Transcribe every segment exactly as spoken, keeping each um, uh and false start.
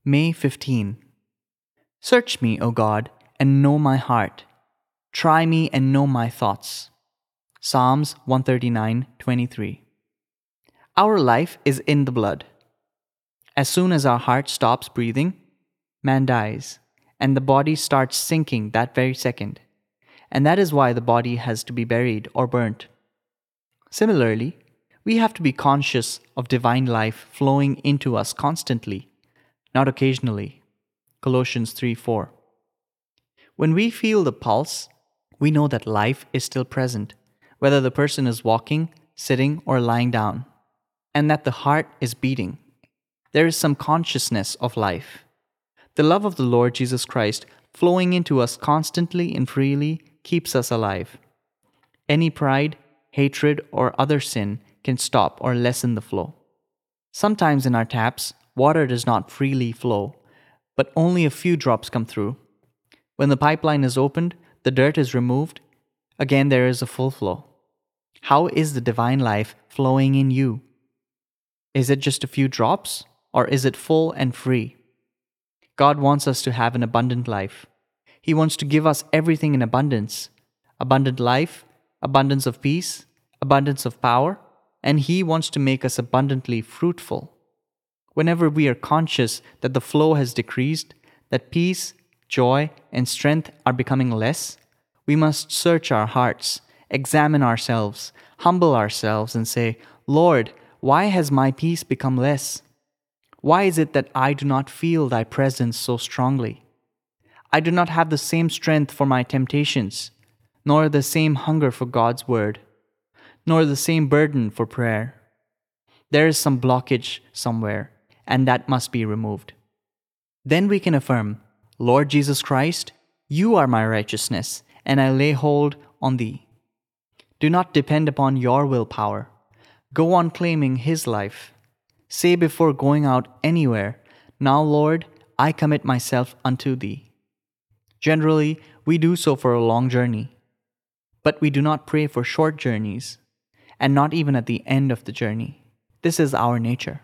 May fifteenth. Search me, O God, and know my heart. Try me and know my thoughts. Psalms one thirty-nine twenty-three. Our life is in the blood. As soon as our heart stops breathing, man dies, and the body starts sinking that very second. And that is why the body has to be buried or burnt. Similarly, we have to be conscious of divine life flowing into us constantly, not occasionally. Colossians three four. When we feel the pulse, we know that life is still present, whether the person is walking, sitting, or lying down, and that the heart is beating. There is some consciousness of life. The love of the Lord Jesus Christ flowing into us constantly and freely keeps us alive. Any pride, hatred, or other sin can stop or lessen the flow. Sometimes in our taps, water does not freely flow, but only a few drops come through. When the pipeline is opened, the dirt is removed. Again, there is a full flow. How is the divine life flowing in you? Is it just a few drops, or is it full and free? God wants us to have an abundant life. He wants to give us everything in abundance. Abundant life, abundance of peace, abundance of power, and He wants to make us abundantly fruitful. Whenever we are conscious that the flow has decreased, that peace, joy, and strength are becoming less, we must search our hearts, examine ourselves, humble ourselves, and say, Lord, why has my peace become less? Why is it that I do not feel Thy presence so strongly? I do not have the same strength for my temptations, nor the same hunger for God's word, nor the same burden for prayer. There is some blockage somewhere, and that must be removed. Then we can affirm, Lord Jesus Christ, You are my righteousness, and I lay hold on Thee. Do not depend upon your willpower. Go on claiming His life. Say before going out anywhere, Now, Lord, I commit myself unto Thee. Generally, we do so for a long journey, but we do not pray for short journeys, and not even at the end of the journey. This is our nature.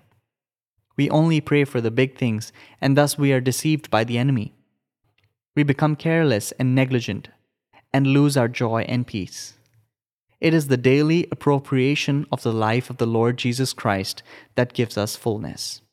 We only pray for the big things, and thus we are deceived by the enemy. We become careless and negligent, and lose our joy and peace. It is the daily appropriation of the life of the Lord Jesus Christ that gives us fullness.